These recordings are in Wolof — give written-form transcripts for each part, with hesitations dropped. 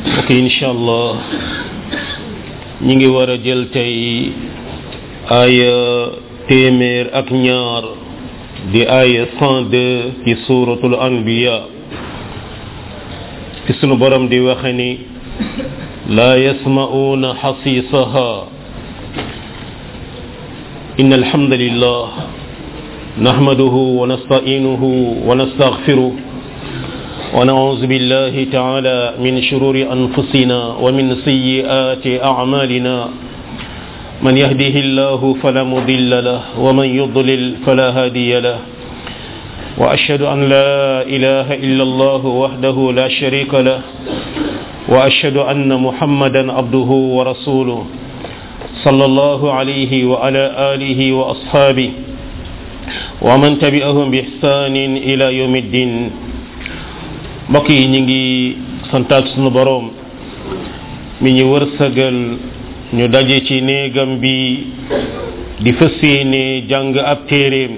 ok incha allah ñi ngi war a jël tey aaya téeméer ak ñaar di aaya 102 ci suratul anbiya ci sunu borom di waxe ni la yasma'una hasisaha innal hamdalillah nahmaduhu wa nasta'inuhu wa nastaghfiruh ونعوذ بالله تعالى من شرور أنفسنا ومن سيئات أعمالنا من يهده الله فلا مضل له ومن يضلل فلا هادي له وأشهد أن لا إله إلا الله وحده لا شريك له وأشهد أن محمدا عبده ورسوله صلى الله عليه وعلى آله وأصحابه ومن تبعهم بإحسان إلى يوم الدين mbokk yi ñu ngi santaat sunu boroom mi ñu wërsëgal ñu daje ci néegam bi di fas yéene jàng ab téeréem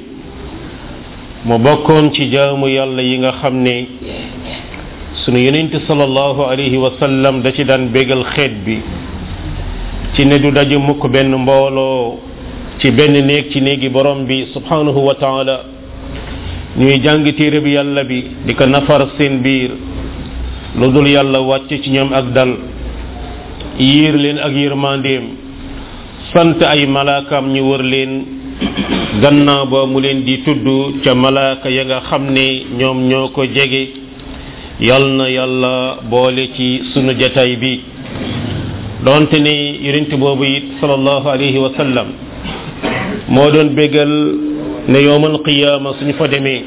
mu bokkoon ci jaamu yàlla yi nga xam ne sunu yonent sallallahu alayhi wa sallam da ci daan bégal xeet bi ci ne du daje mukk benn mbooloo ci benn néeg ci néegi borom bi subhanahu wa taala ñuy jàng téere bi yàlla bi di ko nafar seen biir lu dul yàlla wàcc ci ñoom ak dal yiir leen ak yërmandeem sant ay malaakam ñu wër leen gannaaw ba mu leen di tudd ca malaaka ya nga xam ne ñoom ñoo ko jege yal na yàlla boole ci sunu jataay bi donte ne yonent boobu it sallallahu alayhi wa sallam moo doon bégal ne yowmal qiyaama suñu fa demee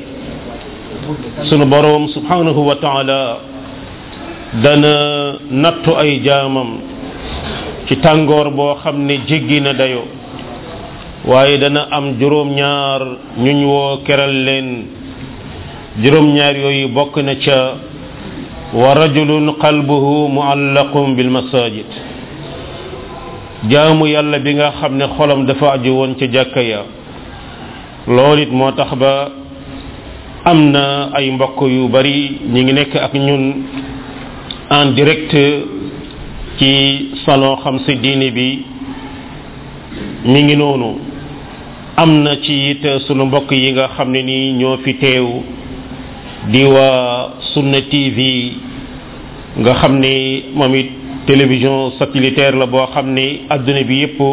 sunu boroom subhanahu wa taala dana nattu ay jaamam ci tàngoor boo xam ne jéggi na dayo waaye dana am juróom-ñaar ñuñ woo keral leen juróom-ñaar yooyu bokk na ca wa rajulun qalbuhu muallaqun bil masajid jaamu yàlla bi nga xam ne xolam dafa aju woon ca jàkka ya loolu it moo tax ba am na ay mbokk yu bari ñi ngi nekk ak ñun en direct ci salon xam si diine bi mi ngi noonu am na ci it sunu mbokk yi nga xam ne nii ñoo fi teew di waa Sunna TV nga xam ne moom it télévision satellitaire la boo xam ne adduna bi yépp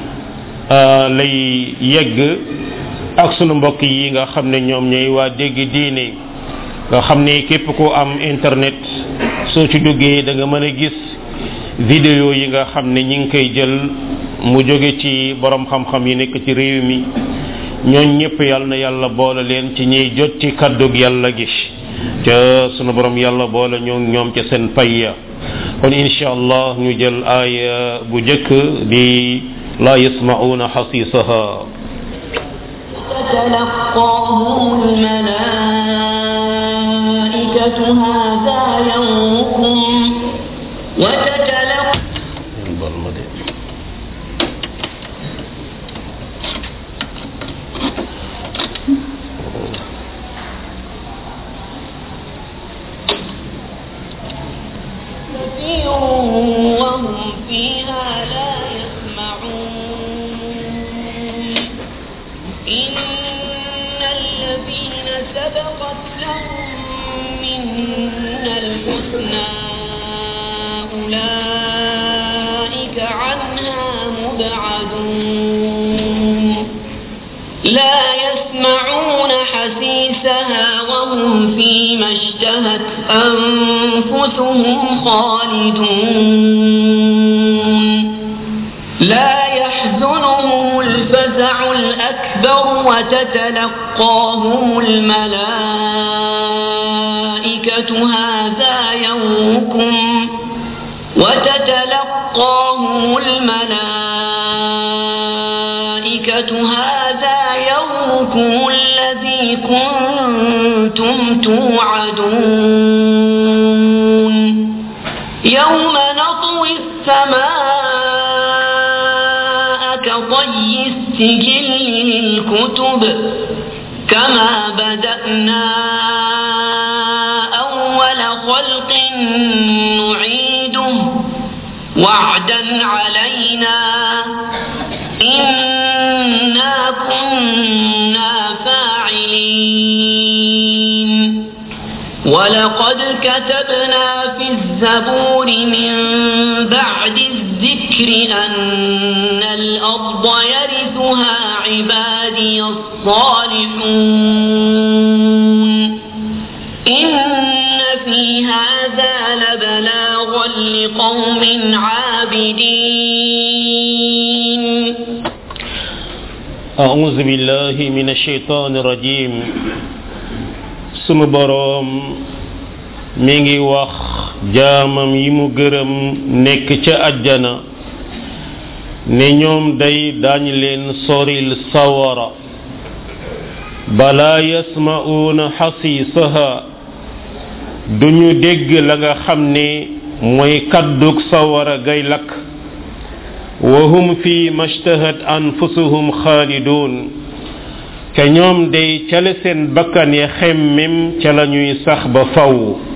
lay yegg ak sunu mbokk yi nga xam ne ñoom ñooy waa dégg diine nga xam ne képp ko am internet soo ci duggee da nga mën a gis vidéo yi nga xam ne ñi ngi koy jël mu jóge ci borom xam-xam yi nekk ci réew mi ñooñ ñëpp yàlla na yàlla boole leen ci ñiy jot ci kàddug yàlla gi ca sunu borom yàlla boole ñoom ca seen payya kon insha allah ñu jël aaya bu jëkk di la yasma'una hasisaha تتلقاهم الملائكة هذا يومكم كثير وهم فيها لا يسمعون إن الذين سبقت لهم منا الحسنى أولئك عنها مبعدون لا يسمعون حسيسها وهم فيما اشتهت أنفسهم خالدون لا يحزنهم الفزع الأكبر وتتلقاهم الملائكة هذا يومكم الذي كنتم توعدون يوم نطوي السماء كطي السجل للكتب كما بدأنا أول خلق نعيده وعدا علينا إنا كنا فاعلين ولقد كتبنا في الزبور من بعد الذكر أن الأرض يرثها عبادي الصالحون إن في هذا لبلاغا لقوم عابدين أعوذ بالله من الشيطان الرجيم sunu boroom mi ngi wax jaamam yi mu gërëm nekk ca àjjana ne ñoom day dañ leen soril sawara bala yasma'una hasisaha duñu dégg la nga xam ne mooy kaddug sawara gay lakk wa hum fi mashtahat anfusuhum xaalidun ca ñoom day ca la seen bakkan ya xemmem ca la ñuy sax ba faw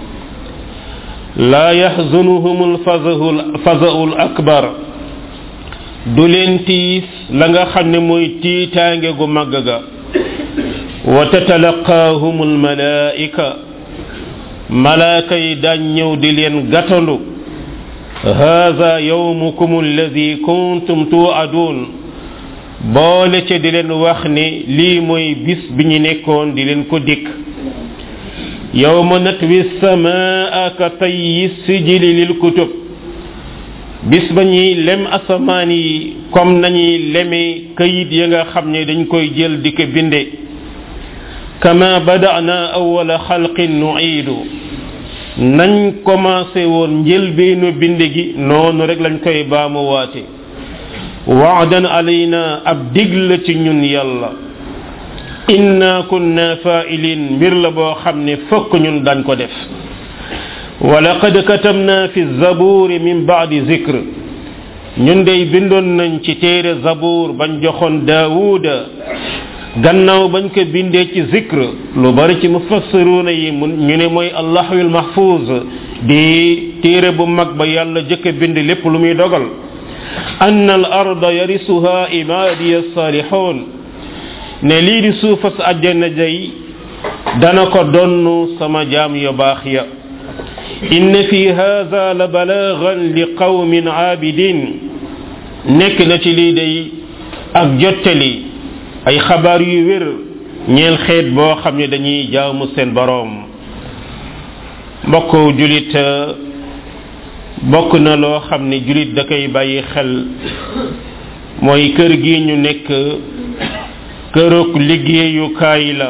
laa yaxzunuhumul faza'ul akbar du leen tiis la nga xam ne mooy tiitaange gu màgg ga wa tatalaqaahumul malaa'ika malaaka yi daañ ñëw di leen gàttandu haza yawmukum alladi kuntum tu'adun boole ca di leen wax ne lii mooy bis bi ñu nekkoon di leen ko dikk yawma natwi samaa ka tayyi sijili lil kutub bis ba ñuy lem asamaan yi comme nañuy leme kayit ya nga xam ne dañ koy jël di ko binde kama bada'na awwala xalqin nu'idu nañ commencé woon njëlbeenu binde gi noonu rek lañ koy baamu waate wa'dan alayna ab digla ci ñun yàlla inna kunna fa'ilin mbir la boo xam ne fokk ñun dañ ko def wa laqad katabna fi zaburi min ba'di zikr ñun day bindoon nañ ci téere zabour bañ joxoon daawuda gannaaw bañ ko bindee ci zikr lu bari ci mufassiruna yi ñu ne mooy allahul mahfuz di téere bu mag ba yàlla jëkk bind lépp lu muy dogal أن الأرض يرثها عبادي الصالحون ne lii di suufas àjjana jay dana ko donnu sama jaam yu baax ya inna fi hadha la balaghan li qawmin aabidin nekk na ci lii day ak jottali ay xabaar yu wér ñeel xeet boo xam ne dañuy jaamu seen boroom mbokk julit bokk na loo xam ne julit da koy bàyyi xel mooy kër gi ñu nekk kërug liggéeyukaay la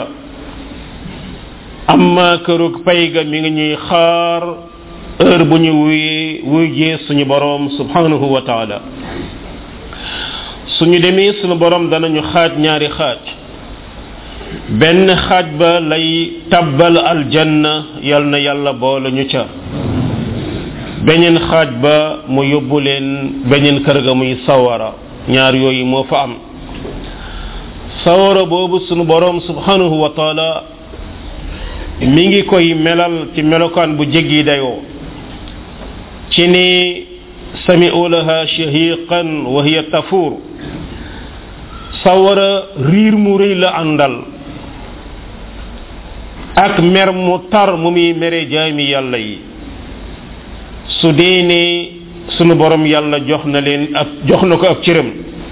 amma kërug payga mi ngi ñuy xaar heure bu ñu wuyjee suñu boroom subhanahu wa taala suñu demee suñu boroom danañu xaaj ñaari xaaj benn xaaj ba lay tabbal aljanna yal na yàlla boole ñu ca beneen xaaj ba mu yóbbu leen beneen kër ga muy sawara ñaar yooyu moo fa am sawara boobu sunu boroom subhanahu wa taala mi ngi koy melal ci melokaan bu jéggi dayoo ci ni sami'u laha shahiqan wa hiya tafur sawara riir mu rëy la àndal ak mer mu tar mu muy mere jaami yàlla yi su dee ne sunu borom yàlla jox na ko ab cëram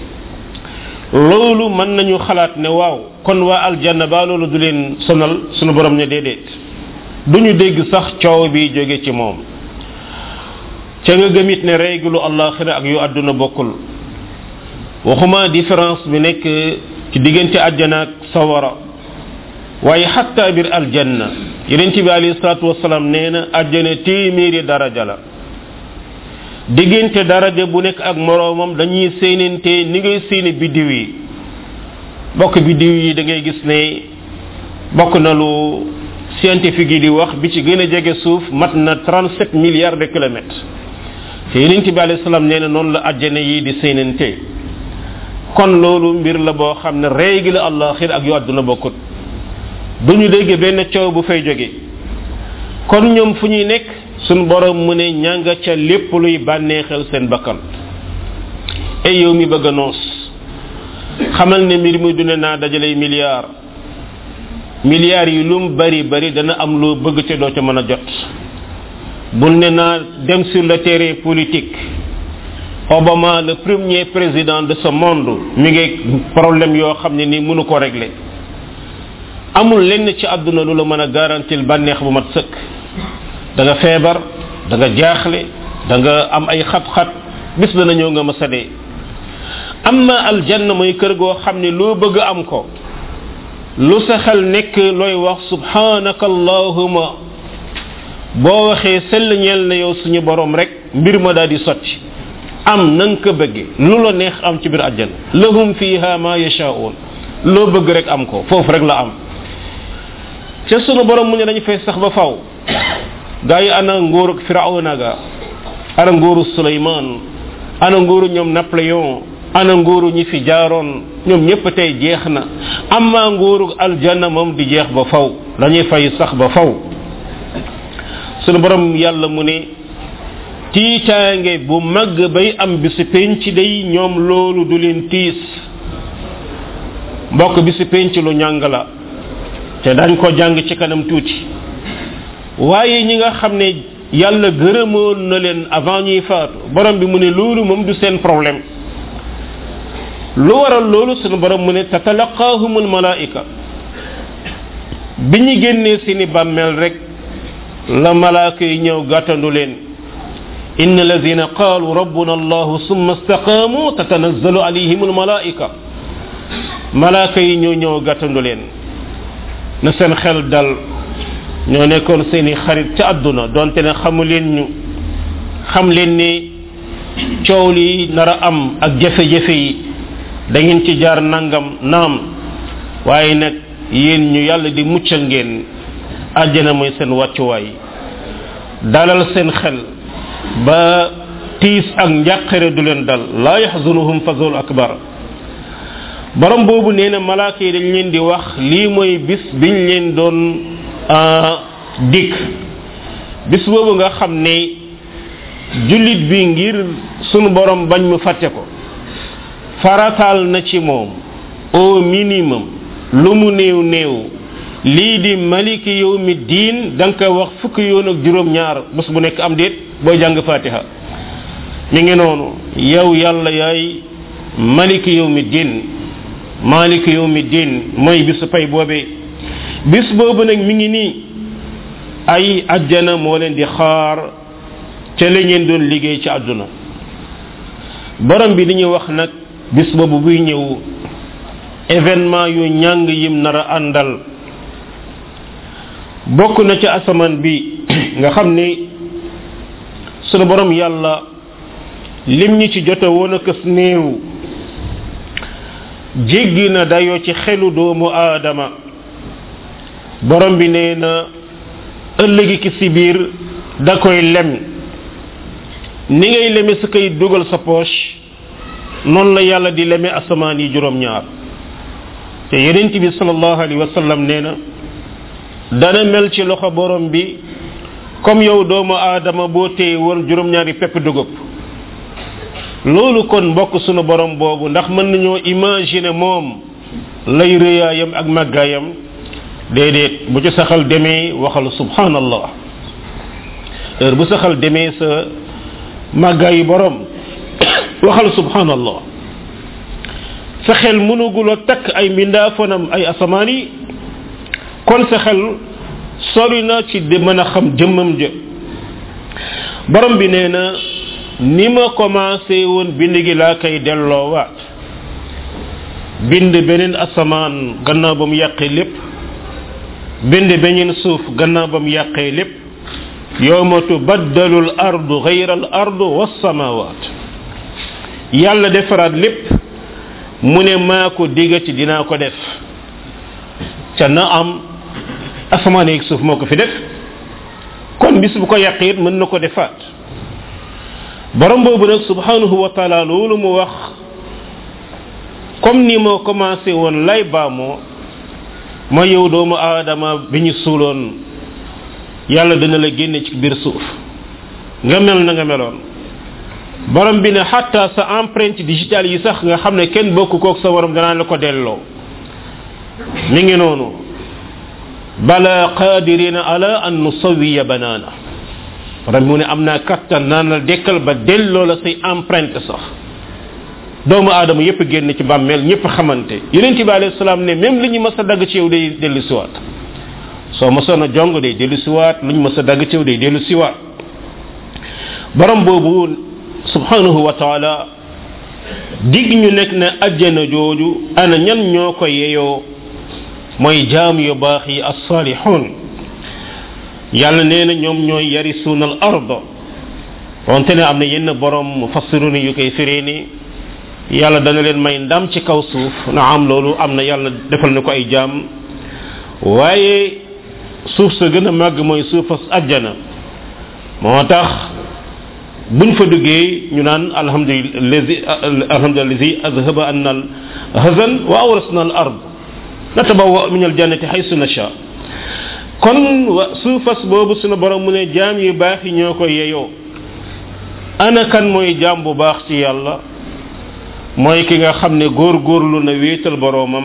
loolu mën nañu xalaat ne waaw kon waa aljanna ba loolu du leen sonal sunu borom ne déedéet duñu dégg sax coow bi jóge ci moom ca nga gëmit ne règle àllaxira ak yu àdduna bokkul waxuma différence bi nekk ci diggante àjjana ak sawara waaye xatta biir aljanna yonent bi alayhi salaatu wasalaam nee na àjjana téeméeri daraja la diggante daraja bu nekk ak moroomam dañuy séenante ni ngay séeni biddiw yi bokk biddiw yi da ngay gis ne bokk na lu scientifique yi di wax bi ci gën a jege suuf mat na 37 milliards de kilomètres te yonent bi alayhi salaam nee na noonu la àjjana yi di séenante kon loolu mbir la boo xam ne règle àllaxira ak yu àdduna bokkut duñu dégg benn coow bu fay jóge kon ñoom fu ñuy nekk sun borom mu ne ñanga ca lépp luy bànneexal seen bakkan ay yow mi bëgg a noos xamal ne mbir muy dune naa dajalay milliards yi lum bari bari dana am loo bëgg ca doo ca mën a jot bul ne naa dem sur le terrain politique Obama le premier président de ce monde mi ngi problème yoo xam ne ni mënu ko régler amul lenn ci àdduna lu la mën a garantil bànneex bu mat sëkk da nga feebar da nga jaaxle da nga am ay xat-xat bis dana ñëw nga ma sadee amma aljanna mooy kër goo xam ne loo bëgg am ko lu sa xel nekk looy wax subhanaka allahuma boo waxee sell ñeel na yow suñu borom rek mbir ma daal di sotti am nang ko bëgge lu la neex am ci biir aljanna lahum fiha ma yashaa'un loo bëgg rek am ko foofu rek la am ca sunu borom mu ne dañu fay sax ba faw gaa yi ana nguurug firawna ga ana nguuru Suleymaan ana nguuru ñoom Napoléon ana nguuru ñi fi jaaroon ñoom ñëpp tey jeex na amma nguuru aljanna moom di jeex ba faw dañuy fay sax ba faw sunu borom yàlla mu ne tiitaange bu mag bay am bisu penc day ñoom loolu du leen tiis mbokk bisu penc lu ñàng la te dañ ko jàng ci kanam tuuti waaye ñi nga xam ne yàlla gërëmoon na leen avant ñuy faatu borom bi mu ne loolu moom du seen problème lu waral loolu sunu borom mu ne tatalaqaahumul malaika bi ñu génnee seeni bàmmeel rek la malaaka yi ñëw gàttandu leen إن الذين قالوا ربنا الله ثم استقاموا تتنزل عليهم الملائكة ملائكة ñoo gàttandu leen na seen xel dal ñoo nekkoon seeni xarit ci àdduna donte ne xamu leen ñu xam leen ni coow li nara am ak jafe-jafe yi da ngeen ci jaar nangam naam waaye nag yéen ñu yàlla di muccal ngeen àjjana mooy seen wàccuwaay dalal seen xel ba tiis ak njàqare du leen dal la yahzunuhum fazul akbar borom boobu nee na malaaka yi dañ leen di wax lii mooy bis biñ leen doon dikk bis boobu nga xam ne jullit bi ngir sunu borom bañ mu fàtte ko farataal na ci moom au minimum lu mu néew néew lii di maliki yawmi diin da nga koy wax fukki yoon ak juróom-ñaar bés bu nekk am déet booy jàng fatiha mi ngi noonu yow yàlla yaay maliki yawmi diin maliki yawmi diin mooy bisu pay boobee bis boobu nag mi ngi nii ay ajjana moo leen di xaar ca la ngeen doon liggéey ci àdduna borom bi li ñuy wax nag bis boobu buy ñëw événement yu ñàng yim nar a àndal bokk na ci asamaan bi nga xam ni sunu borom yàlla lim ñi ci jote woon a kës néew jéggi na dayoo ci xelu doomu aadama borom bi nee na ëllëgi ki si biir da koy lem ni ngay leme sa koy dugal sa poche noonu la yàlla di leme asamaan yi juróom-ñaar te yonent bi sallallahu alayhi wa sallam nee na dana mel ci loxo borom bi comme yow doomu aadama boo téye woon juróom-ñaari pepp dugub loolu kon mbokk sunu borom boobu ndax mën nañoo imaginer moom lay rëyaayam ak màggaayam déedéet bu ci saxal demee waxal subhanallah heure bu saxal demee sa màggaayu borom waxal subhanallah sa xel mënugula takk ay mbindaafonam ay asamaan yi kon sa xel sori na ci di mën a xam jëmmam ja borom bi nee na ni ma commencé woon bind gi laa koy delloowaat bind beneen asamaan gannaaw ba mu yàqee lépp bind beneen suuf gannaaw ba mu yàqee lépp yawma tubaddalu al ardu ghayra al ardu was samawat yàlla defaraat lépp mu ne maa ko digati dinaa ko def ca na am asamaan ak suuf moo ko fi def kon bis bu ko yàqee mën na ko defaat borom boobu nag subhanahu wa taala loolu mu wax comme ni moo commencé woon lay baamoo mooy yow doomu aadama bi ñu suuloon yàlla dana la génne ci biir suuf nga mel na nga meloon borom bi ne hatta sa empreinte digitale yi sax nga xam ne kenn bokku kook sa waram danaa la ko delloo mi ngi noonu bala qadirina ala an nusawiya banana borom mu ne am naa kattan naan la dekkal ba delloo la say empreinte sax doomu aadama yépp génn ci bàmmeel ñëpp xamante yonent bi alayhi salaam ne même li ñu mës a dagg ci yow day dellu siwaat soo mësoon a jong day dellu siwaat lu ñu mës a dagg ci yow day dellu siwaat borom boobu subhanahu wa taala dig ñu nekk ne ajjana jooju ana ñan ñoo ko yeyoo mooy jaam yu baax yi as-salihun yàlla nee na ñoom ñooy yarisuuna al arda wante ne am na yenn borom mufassiruna yu koy firee ni yàlla dana leen may ndam ci kaw suuf na am loolu am na yàlla defal na ko ay jaam waaye suuf sa gën a màgg mooy suufas ajjana moo tax buñ fa duggee ñu naan alhamdulillahi azhaba anna al hazan wa awrasna al ard natabawwa min al jannati haythu nasha kon suufas boobu sunu borom mu ne jaam yu baax yi ñoo koy yeyoo ana kan mooy jaam bu baax ci yàlla mooy ki nga xam ne góorgóorlu na wéetal boroomam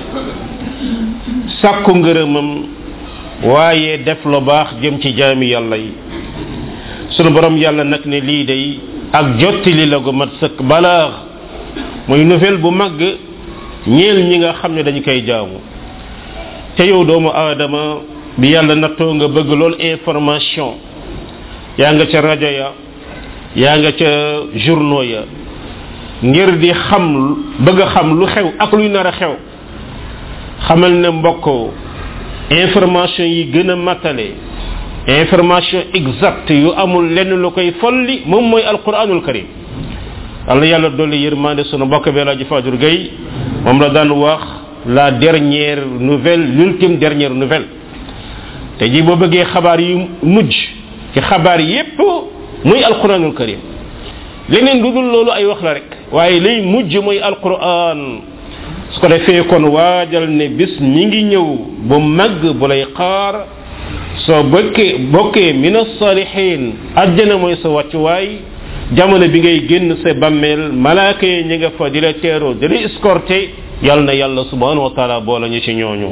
sàkku ngërëmam waaye def lu baax jëm ci jaami yàlla yi sunu borom yàlla nag ne lii day ak jottali la gu mat sëkk balaax muy nouvelle bu mag ñeel ñi nga xam ne dañu koy jaamu te yow doomu aadama bi yàlla nattoo nga bëgg lool information yaa nga ca rajo ya yaa nga ca journaux ya ngir di xam bëgg a xam lu xew ak luy nar a xew xamal ne mbokk information yi gën a matale information exacte yu amul lenn lu koy folli moom mooy alquranul karim Allah yàlla dolli yërmande sunu mbokk bi la ji Fadjur Gueye moom la daan wax la dernière nouvelle l'ultime dernière nouvelle te ji boo bëggee xabaar yu mujj ci xabaar yépp muy alquranul karim leneen lu dul loolu ay wax la rek waaye lay mujj mooy alquran su ko defee kon waajal ne bis mi ngi ñëw bu mag bu lay xaar soo bokkee min as-salihin àjjana mooy sa wàccuwaay jamono bi ngay génn sa bammeel malaaka yi ñi nga fa di la teeroo di la escorté yàlla na yàlla subhanahu wa taala boole ñu ci ñooñu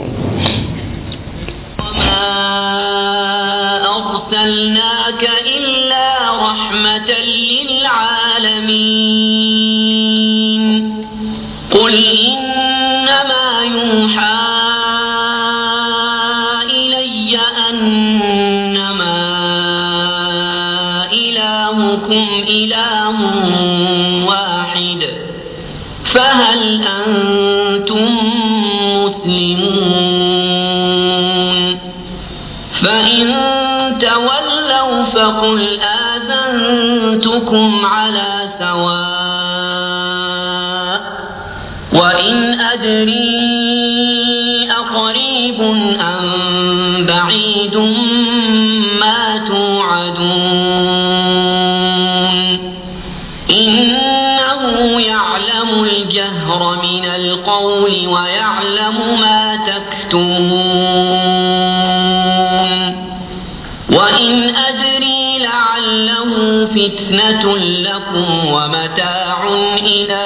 أرسلناك إلا رحمة للعالمين قل إنما يوحى إلي أنما إلهكم إله واحد فهل أنتم مسلمون فإن تولوا فقل آذنتكم على سواء وإن أدري أقريب أم بعيد ما توعدون إنه يعلم الجهر من القول ويعلم ما تكتمون وإن أدري لعله فتنة لكم ومتاع إلى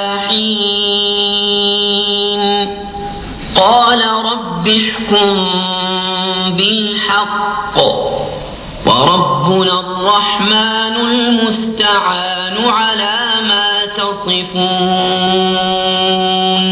حين قال رب احكم بالحق وربنا الرحمن المستعان على ما تصفون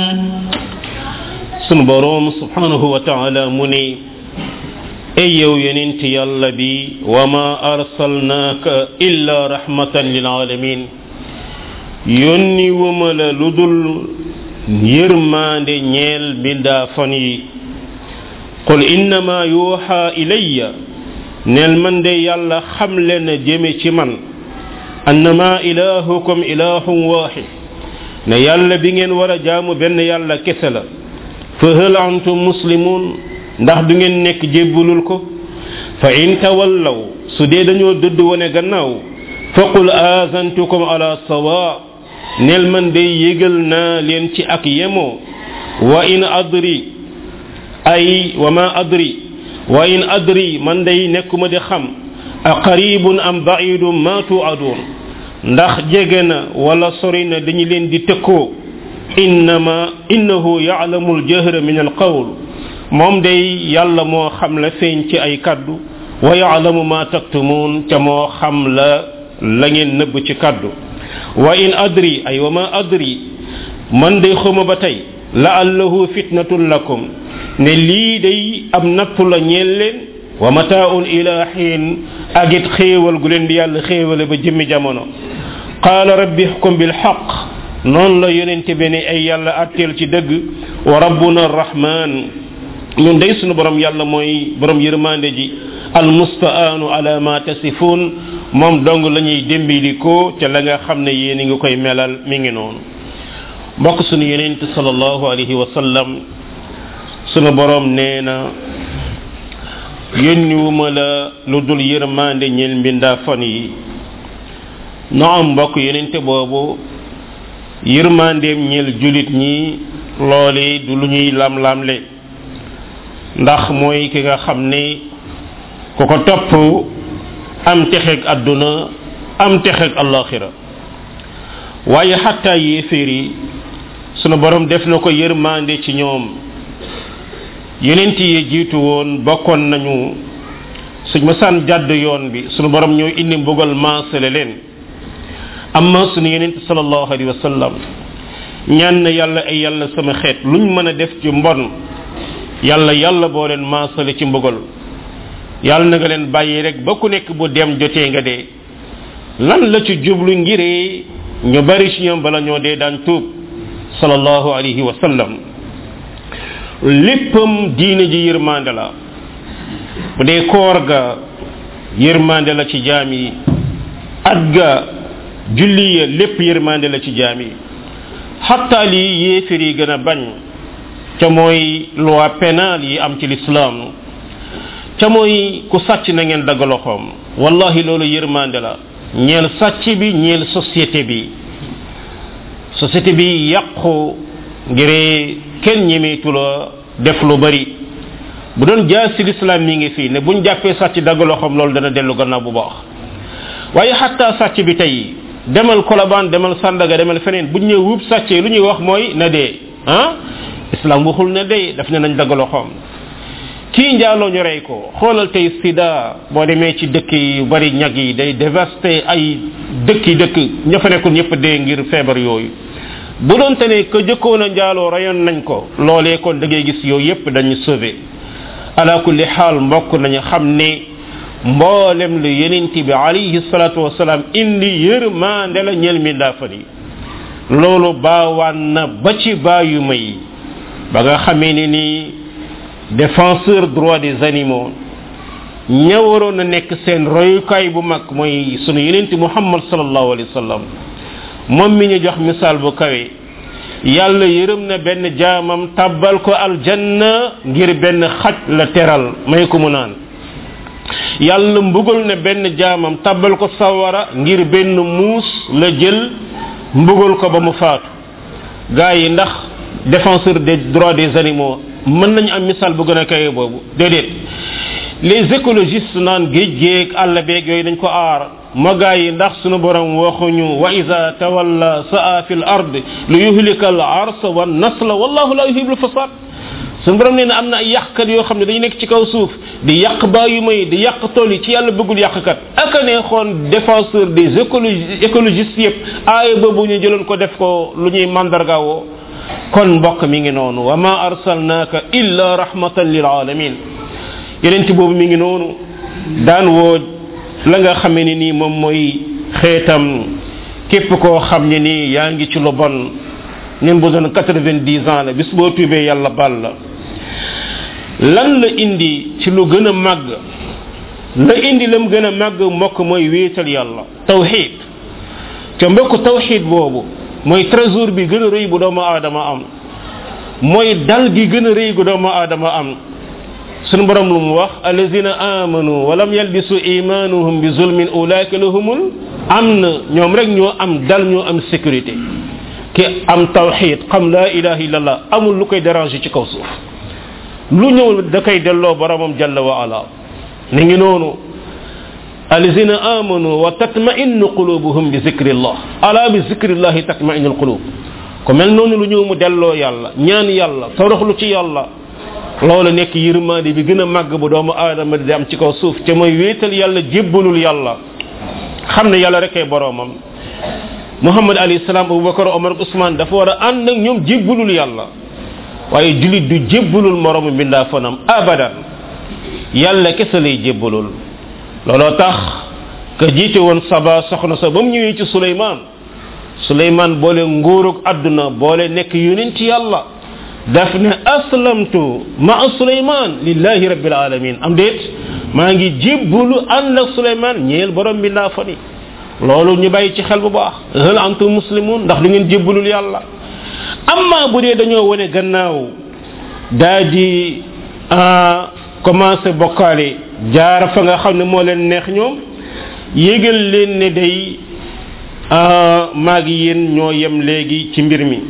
سنبروم سبحانه وتعالى مني أيو يننتي يالا بي وما أرسلناك إلا رحمة للعالمين يوني وملا لدل يرمان نيل بندا فني قل إنما يوحى إلي نيل من دي يالا خملنا جمي من أنما إلهكم إله واحد ne yalla bi ngeen wara jaamu ben yalla kessela fa hal antum muslimun ndax du ngeen nek jébulul ko fa in tawallaw su de dañoo dëdd wone gannaaw faqul azantukum ala sawa nel man day yegal na len ci ak yemo wa in adri ay wa ma adri wa in adri man day nekuma di xam aqaribun am ba'idun ma tu'adun ndax jege na wala sori na dañu leen di tëkkoo innahu ya'lamu al-jahra min al-qawl moom day yàlla moo xam la feeñ ci ay kaddu wa ya'lamu ma taktumun ca moo xam la ngeen nëbb ci kaddu wa in adri ay wa ma adri man day xuma ba tey la'allahu fitnatun lakum ne lii day am nattu la ñeel leen wa mataa'un ila xiin agit xéewal gu leen di yàlla xéewale ba jëmmi jamono qaala rabbi ihkum bil haqq noonu la yonente bi ne ay yàlla atteel ci dëgg wa rabbuna arrahman ñun day sunu borom yàlla mooy borom yërmande ji almustaanu ala ma tasifun moom dong la ñuy démbilikoo ca la nga xam ne yéen a ngi koy melal mi ngi noonu mbokk sunu yonente sallallahu alayhi wa sallam sunu borom nee na yónniwuma la lu dul yërmande ñeel mbindaafan yi no am mbokk yonente boobu yërmandeem ñeel julit ñi loole du lu ñuy lam-lamle ndax mooy ki nga xam ne ku ko topp am texeeg àdduna am texeeg alaxira waaye xatta yéeféer yi sunu borom def na ko yërmande ci ñoom yonent yi jiitu woon bokkoon nañu suñ ma saan jàdd yoon bi sunu borom ñoo indi mbugal maasale leen amma sunu yonent sallallahu alayhi wa sallam ñaan na yàlla ay yàlla sama xeet luñ mën a def ci mbon yàlla boo leen maasale ci mbugal yàlla na nga leen bàyyi rek ba ku nekk bu dem jotee nga dee lan la ci jublu ngiree ñu bari ci ñoom bala ñoo dee daan tuub sallallahu alayhi wa sallam léppam diine ji yërmande la bu dee koor ga yërmande la ci jaam yi at ga julli ya lépp yërmande la ci jaam yi xatta lii yéefar yi gën a bañ ca mooy loi pénale yi am ci l'islam ca mooy ku sàcc na ngeen dagg loxoom wallahi loolu yërmande la ñeel sàcc bi ñeel société bi yàqu ngir kenn ñemeetu la def lu bari bu doon jaasi l'islam mi ngi fii ne buñ jàppee sàcc dagg loxoom loolu dana dellu gannaaw bu baax waaye xatta sàcc bi tey demal Kolobaan demal Sandaga demal feneen buñ ñëw wuub sàccee lu ñuy wax mooy na dee islam waxul na dee daf ne nañ dagg loxoom kii njaaloo ñu rey ko xoolal tey sida boo demee ci dëkk yu bari ñag yi day dévaster ay dëkk ña fa nekkul ñëpp dee ngir feebar yooyu bu doon te ne que jëkkoon a njaaloo rayoon nañ ko loolee kon da ngay gis yooyu yëpp dañu sauvé ala kulli xaal mbokk nañu xam ne mboolem lu yonent bi alayhi salatu wasalaam indi yërmande la ñeel mbindaafan yi loolu baawaan na ba ci baayu may ba nga xamee ne ni défenseur droit des animaux ña waroon a nekk seen royukaay bu mag mooy sunu yonent Muhammad sallallahu alayhi wa sallam moom mi ñu jox misaal bu kawe yàlla yërëm na benn jaamam tabbal ko aljanna ngir benn xaj la teral may ko mu naan yàlla mbugal na benn jaamam tabbal ko sawara ngir benn muus la jël mbugal ko ba mu faatu gaa yi ndax défenseur des droits des animaux mën nañu am misaal bu gën a kawe boobu déedéet les écologistes naan géej géeg àll beeg yooyu dañ ko aar ma gaa yi ndax sunu borom waxuñu wa iza tawalla sa'a fil ard li yuhlika al arsa wan nasla wallahu la yuhibbul fasad sunu borom nee na am na ay yàqkat yoo xam ne dañu nekk ci kaw suuf di yàq baayu may di yàq tool yi ci yàlla bëggul yàqkat aka ne xoon défenseur des écologistes yëpp aaya boobu ñu jëloon ko def ko lu ñuy mandargawoo kon mbokk mi ngi noonu wa ma arsalnaaka illa rahmatan lil alamin yeneen ci boobu mi ngi noonu daan woo la nga xamee ni nii moom mooy xeetam képp koo xam ne nii yaa ngi ci lu bon ñun bu doon 90 ans la bis boo tuubee yàlla bal la lan la indi ci lu gën a màgg la indi lam gën a màgg mbokk mooy wéetal yàlla tawxid ca mbokk tawxid boobu mooy trésor bi gën a rëy bu doomu aadama am mooy dal gi gën a rëy gu doomu aadama am sunu borom lu mu wax allazina amanu wa lam yalbisu imanuhum bi zulmin ulaika lahumul amn ñoom rek ñoo am dal ñoo am sécurité ki am tawhid xam la ilaha illallah amul lu koy déranger ci kaw suuf lu ñëw da koy delloo boromam jalla wa ala ni ngi noonu alladhina amanu wa tatma'innu qulubuhum bi zikrillah ala bi zikrillah tatma'innu alqulub ko mel nonu lu ñew mu dello yalla ñaan yalla toroxlu ci yalla loolu nekk yërmande bi gën a màgg bu doomu aadama di am ci kaw suuf te mooy wéetal yàlla jébbalul yàlla xam ne yàlla rek ay boroomam Muhammad alayhi salaam Abubakar Omar Ousmane dafa war a ànd ak ñoom jébbalul yàlla waaye julit du jébbalul moroomu mbindaa fanam abadan yàlla kese lay jébbalul looloo tax ka jiite woon Saba soxna sa ba mu ñëwee ci Suleymaan boole nguurug àdduna boole nekk yonent yàlla daf ne aslamtu ma'a Suleymaan lillahi rabbil alamin am déet maa ngi jébbalu ànd ak Suleymaan ñeel borom bi ndaa fani loolu ñu bàyyi ci xel bu baax hal antum muslimun ndax du ngeen jébbalul yàlla amma bu dee dañoo wone gannaaw daa di commencé bokkaale jaar fa nga xam ne moo leen neex ñoom yégal leen ne day maa ngi yéen ñoo yem léegi ci mbir mi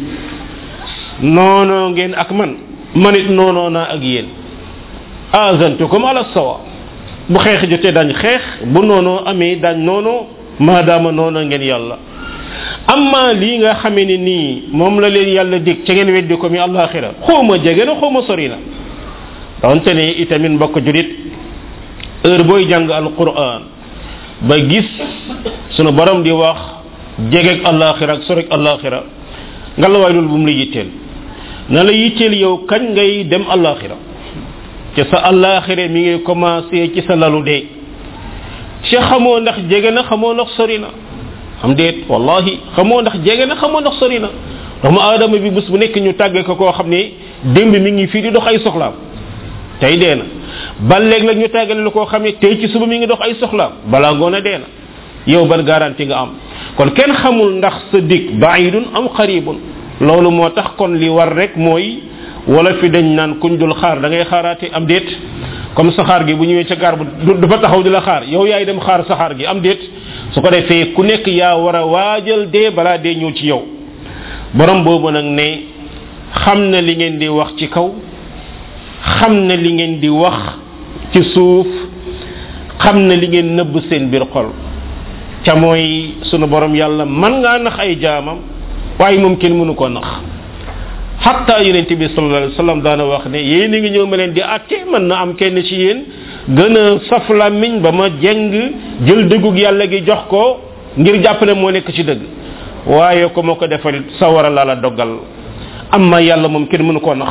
nono ngeen ak manit nono na ak yeen azantukum ala sawa bu xex jotté dañ xex bu nono amé dañ nono madama nono ngeen yalla amma li nga xamé ni mom la leen yalla dik ci ngeen weddi ko mi alakhirah xoma jege na xoma sori na donte ne itamin mbokk julit heure boy jang alquran ba gis sunu borom di wax jege ak alakhirah ak sori ak alakhirah ngalla way lul bu mu la yittel na la yittel yow kañ ngay dem alakhirah ci sa alakhirah mi ngi commencer ci sa lalu de ci xamoo ndax jege na xamoo ndax sori na am deet wallahi xamoo ndax jege na xamoo ndax sori na doomu aadama bi bés bu nekk ñu tàgge ko koo xam ne démb mi ngi fii di dox ay soxlaam tey dee na ba léeg la ñu tàggale la koo xam ne tey ci suba mi ngi dox ay soxlaam balaa ngoon a dee na yow ban garantie nga am kon kenn xamul ndax sa dik ba'idun am qaribun loolu moo tax kon li war rek mooy wala fi dañ naan kuñ dul xaar da ngay xaaraate am déet comme saxaar gi bu ñëwee ca gaar bu dafa taxaw di la xaar yow yaay dem xaar saxaar gi am déet su ko defee ku nekk yaa war a waajal dee balaa dee ñëw ci yow borom boobu nag ne xam na li ngeen di wax ci kaw xam na li ngeen di wax ci suuf xam na li ngeen nëbb seen biir xol ca mooy sunu borom yàlla man ngaa nax ay jaamam waaye moom kenn mënu ko nax hatta yonent bi sallallahu alayhi wasallam daana wax ne yéen ngi ñëw ma leen di àtte mën na am kenn ci yéen gën a saf làmmiñ ba ma jeng jël dëggug yàlla gi jox ko ngir jàppale moo nekk ci dëgg waaye ko moo ko defal sawara la la dogal amma yàlla moom kenn mënu ko nax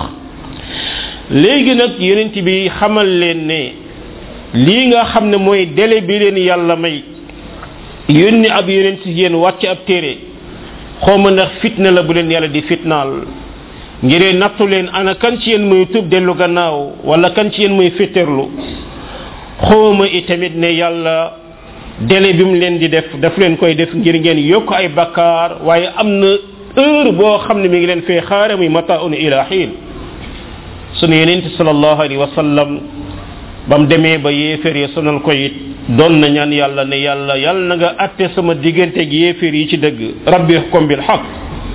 léegi nag yonent bi xamal leen ne lii nga xam ne mooy délai bi leen yàlla may yónni ab yonent ci yéen wàcc ab téere xawma ndax fitna la bu leen yàlla di fitnaal ngiree nattu leen ana kan ci yéen muy tub dellu gannaaw wala kan ci yéen muy fitterlu xawma itamit ne yàlla délai bi mu leen di daf leen koy def ngir ngeen yokk ay bakkaar waaye am na heure boo xam ne mi ngi leen fee xaare muy mata'un ila xiin sunu yonent sallallahu alayhi wa sallam bam demee ba yéeféer yi sonal ko it doon na ñaan yàlla ne yàlla na nga atte sama diggante ak yéeféer yi ci dëgg rabbi hukum bil haqq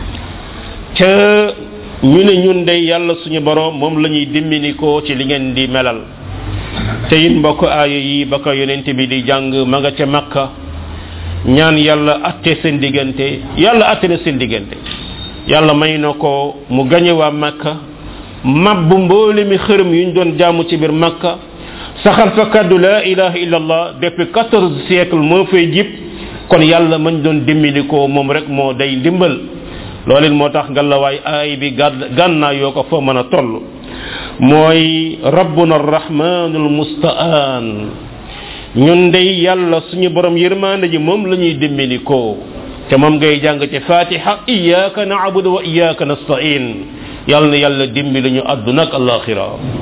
te ñu ne ñun day yàlla suñu borom moom la ñuy dimbali ko ci li ngeen di melal te it mbokk aaya yi ba ko yonent bi di jàng ma nga ca makka ñaan yàlla atte seen diggante yàlla atte na seen diggante yàlla may na ko mu gañe waa makka mabbu mboole mi xërëm yuñ doon jaamu ci biir makka saxal fa kaddu la ilaha illallah depuis 14 siècle moo fay jib kon yàlla mañ doon dimbali ko moom rek moo day dimbal loolu moo tax ngalawaay aay bi gànnaa yoo ko fa mën a toll mooy rabbuna arrahmanul musta'an ñun day yàlla suñu borom yërmande ji moom la ñuy dimbali ko te moom ngay jàng ci fatiha iyyaka na'budu wa iyyaka nasta'in yàlla na yàlla dimbali ñu àdduna ak alaxira